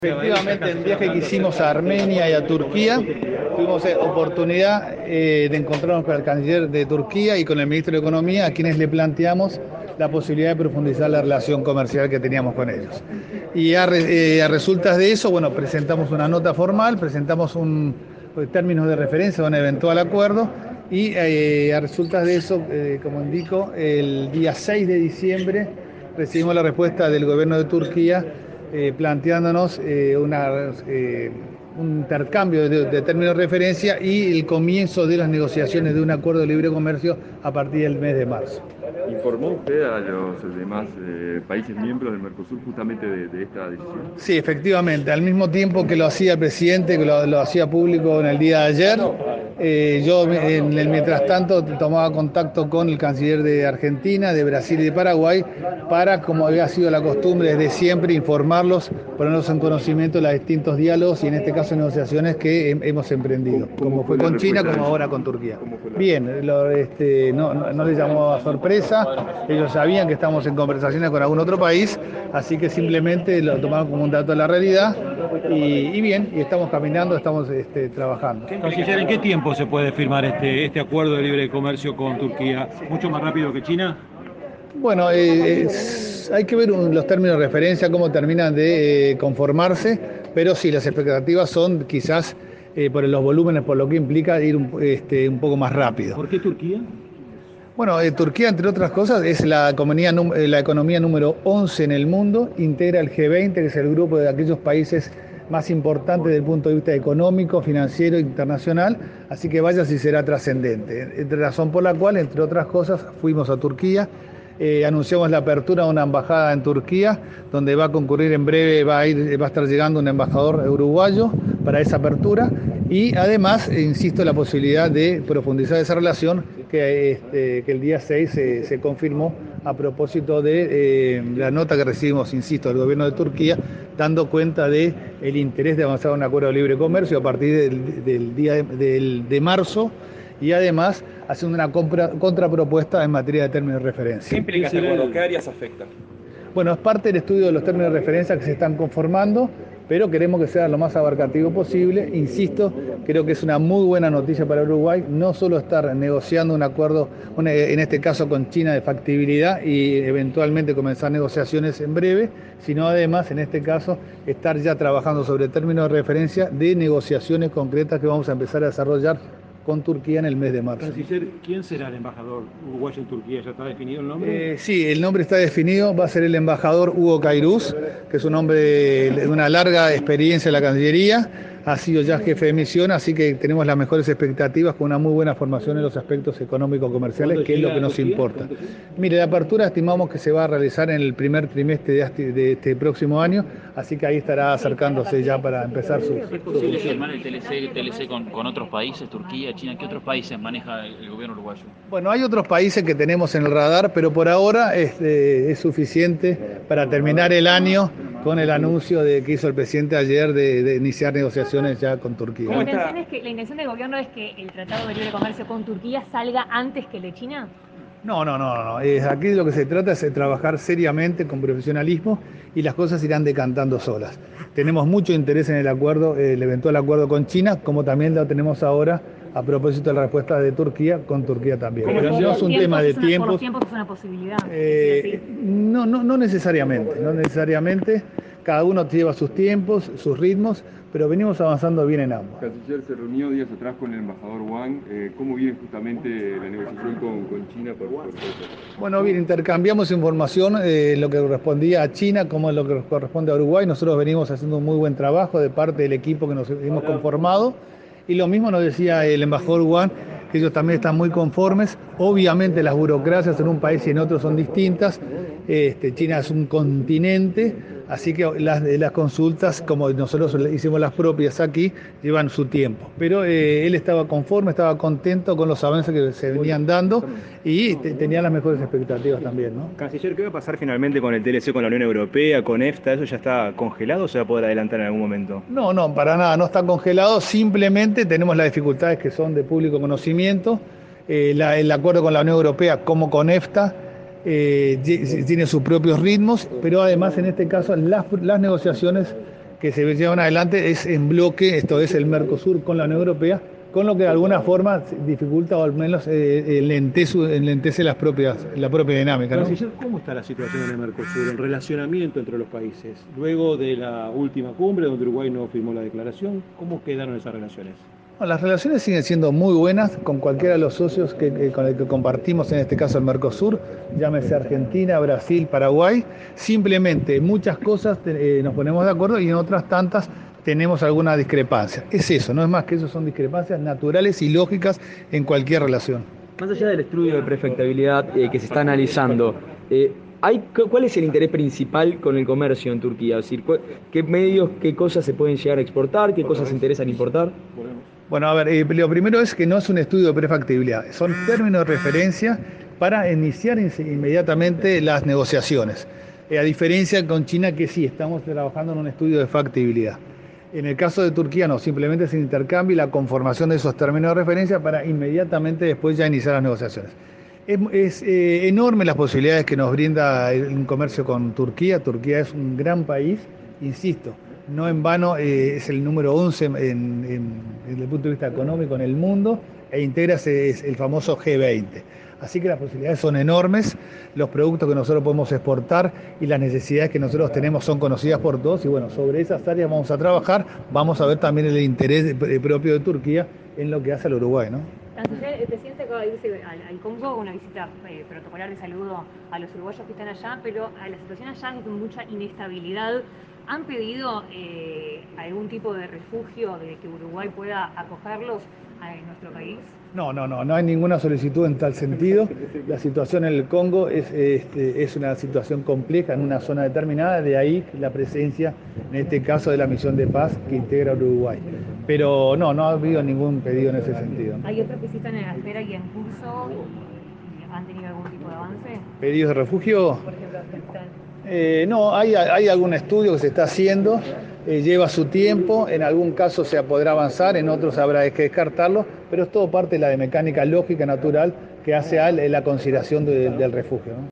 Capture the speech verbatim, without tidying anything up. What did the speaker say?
Efectivamente, en el viaje que hicimos a Armenia y a Turquía, tuvimos eh, oportunidad eh, de encontrarnos con el canciller de Turquía y con el ministro de Economía, a quienes le planteamos la posibilidad de profundizar la relación comercial que teníamos con ellos. Y a, eh, a resultas de eso, bueno, presentamos una nota formal, presentamos un términos de referencia, un eventual acuerdo, y eh, a resultas de eso, eh, como indico, el día seis de diciembre recibimos la respuesta del gobierno de Turquía eh, planteándonos eh, una, eh, un intercambio de, de términos de referencia y el comienzo de las negociaciones de un acuerdo de libre comercio a partir del mes de marzo. ¿Informó usted a los demás eh, países miembros del Mercosur justamente de, de esta decisión? Sí, efectivamente, al mismo tiempo que lo hacía el presidente, que lo, lo hacía público en el día de ayer, eh, yo en el mientras tanto tomaba contacto con el canciller de Argentina, de Brasil y de Paraguay, para, como había sido la costumbre desde siempre, informarlos, ponernos en conocimiento de los distintos diálogos y en este caso negociaciones que he, hemos emprendido, como fue con China, como ahora con Turquía. Bien, lo, este, no, no, no les llamó a sorpresa, ellos sabían que estamos en conversaciones con algún otro país, así que simplemente lo tomaron como un dato de la realidad y, y bien, y estamos caminando, estamos este, trabajando. Canciller, ¿en qué tiempo se puede firmar este, este acuerdo de libre comercio con Turquía? ¿Mucho más rápido que China? Bueno, eh, es, hay que ver un, los términos de referencia, cómo terminan de eh, conformarse, pero sí, las expectativas son quizás eh, por los volúmenes, por lo que implica ir un, este, un poco más rápido. ¿Por qué Turquía? Bueno, eh, Turquía, entre otras cosas, es la economía, la economía número once en el mundo, integra el G veinte, que es el grupo de aquellos países más importantes desde el punto de vista económico, financiero e internacional, así que vaya si será trascendente. Razón por la cual, entre otras cosas, fuimos a Turquía. Eh, anunciamos la apertura de una embajada en Turquía, donde va a concurrir en breve, va a, ir, va a estar llegando un embajador uruguayo para esa apertura y además, eh, insisto, la posibilidad de profundizar esa relación que, este, que el día seis se, se confirmó a propósito de eh, la nota que recibimos, insisto, del gobierno de Turquía, dando cuenta del interés de avanzar en un acuerdo de libre comercio a partir del, del día de, del, de marzo, y además haciendo una compra, contrapropuesta en materia de términos de referencia. ¿Qué implica este acuerdo? ¿Qué áreas afecta? Bueno, es parte del estudio de los términos de referencia que se están conformando, pero queremos que sea lo más abarcativo posible. Insisto, creo que es una muy buena noticia para Uruguay, no solo estar negociando un acuerdo, una, en este caso con China, de factibilidad y eventualmente comenzar negociaciones en breve, sino además, en este caso, estar ya trabajando sobre términos de referencia de negociaciones concretas que vamos a empezar a desarrollar con Turquía en el mes de marzo. Canciller, ¿quién será el embajador uruguayo en Turquía? ¿Ya está definido el nombre? Eh, sí, el nombre está definido, va a ser el embajador Hugo Cairuz, que es un hombre de, de una larga experiencia en la Cancillería, ha sido ya jefe de misión, así que tenemos las mejores expectativas con una muy buena formación en los aspectos económico-comerciales, que es lo que nos importa. Mire, la apertura estimamos que se va a realizar en el primer trimestre de este, de este próximo año, así que ahí estará acercándose ya para empezar su... ¿Es posible firmar el T L C, T L C con, con otros países, Turquía, China? ¿Qué otros países maneja el, el gobierno uruguayo? Bueno, hay otros países que tenemos en el radar, pero por ahora es, eh, es suficiente para terminar el año con el anuncio de que hizo el presidente ayer de, de iniciar negociaciones ya con Turquía. ¿La intención, es que, ¿La intención del gobierno es que el Tratado de Libre Comercio con Turquía salga antes que el de China? No, no, no, no. Eh, aquí lo que se trata es de trabajar seriamente con profesionalismo y las cosas irán decantando solas. Tenemos mucho interés en el acuerdo, el eventual acuerdo con China, como también lo tenemos ahora a propósito de la respuesta de Turquía, con Turquía también. Pero no es un tema de tiempos. ¿Por los tiempos es una posibilidad? Eh, no, no, no necesariamente, no necesariamente. Cada uno lleva sus tiempos, sus ritmos, pero venimos avanzando bien en ambos. Canciller se reunió días atrás con el embajador Wang. Eh, ¿Cómo viene justamente la negociación con, con China? Por, por bueno, bien, intercambiamos información, eh, lo que correspondía a China como lo que corresponde a Uruguay. Nosotros venimos haciendo un muy buen trabajo de parte del equipo que nos hemos conformado. Y lo mismo nos decía el embajador Wang, que ellos también están muy conformes. Obviamente las burocracias en un país y en otro son distintas. Este, China es un continente, así que las, las consultas, como nosotros hicimos las propias aquí, llevan su tiempo. Pero eh, él estaba conforme, estaba contento con los avances que se venían dando y te, tenía las mejores expectativas también, ¿no? Canciller, ¿qué va a pasar finalmente con el T L C con la Unión Europea, con EFTA? ¿Eso ya está congelado o se va a poder adelantar en algún momento? No, no, para nada, no está congelado, simplemente tenemos las dificultades que son de público conocimiento. Eh, la, el acuerdo con la Unión Europea como con EFTA eh, tiene sus propios ritmos, pero además en este caso las, las negociaciones que se llevan adelante es en bloque, esto es el Mercosur con la Unión Europea, con lo que de alguna forma dificulta o al menos eh, enlentece, enlentece las propias, la propia dinámica, ¿no? Canciller, ¿cómo está la situación en el Mercosur, el relacionamiento entre los países? Luego de la última cumbre, donde Uruguay no firmó la declaración, ¿cómo quedaron esas relaciones? Bueno, las relaciones siguen siendo muy buenas con cualquiera de los socios que, que, con el que compartimos, en este caso el Mercosur, llámese Argentina, Brasil, Paraguay. Simplemente en muchas cosas eh, nos ponemos de acuerdo y en otras tantas tenemos alguna discrepancia. Es eso, no es más que eso, son discrepancias naturales y lógicas en cualquier relación. Más allá del estudio de prefectabilidad eh, que se está analizando, eh, ¿hay, ¿cuál es el interés principal con el comercio en Turquía? Es decir, ¿qué medios, qué cosas se pueden llegar a exportar, qué cosas se interesan importar? Bueno, a ver, eh, lo primero es que no es un estudio de prefactibilidad, son términos de referencia para iniciar inmediatamente las negociaciones. Eh, a diferencia con China, que sí, estamos trabajando en un estudio de factibilidad. En el caso de Turquía no, simplemente es el intercambio y la conformación de esos términos de referencia para inmediatamente después ya iniciar las negociaciones. Es, es eh, enorme las posibilidades que nos brinda el comercio con Turquía. Turquía es un gran país, insisto, no en vano eh, es el número once en, en, desde el punto de vista económico en el mundo e integra ese, el famoso G veinte. Así que las posibilidades son enormes, los productos que nosotros podemos exportar y las necesidades que nosotros tenemos son conocidas por todos y bueno, sobre esas áreas vamos a trabajar, vamos a ver también el interés propio de Turquía en lo que hace al Uruguay, ¿no? Canciller, el presidente acaba de irse al, al Congo, una visita eh, protocolar de saludo a los uruguayos que están allá, pero a la situación allá es de mucha inestabilidad. ¿Han pedido eh, algún tipo de refugio de que Uruguay pueda acogerlos en nuestro país? No, no, no, no hay ninguna solicitud en tal sentido. La situación en el Congo es, este, es una situación compleja en una zona determinada, de ahí la presencia, en este caso, de la misión de paz que integra Uruguay. Pero no, no ha habido ningún pedido en ese sentido. ¿Hay otros que sí están en la espera y en curso y han tenido algún tipo de avance? ¿Pedidos de refugio? Por ejemplo, Afganistán. Eh, no, hay, hay algún estudio que se está haciendo, eh, lleva su tiempo, en algún caso se podrá avanzar, en otros habrá que descartarlo, pero es todo parte de la de mecánica lógica natural que hace a la consideración de, del refugio, ¿no?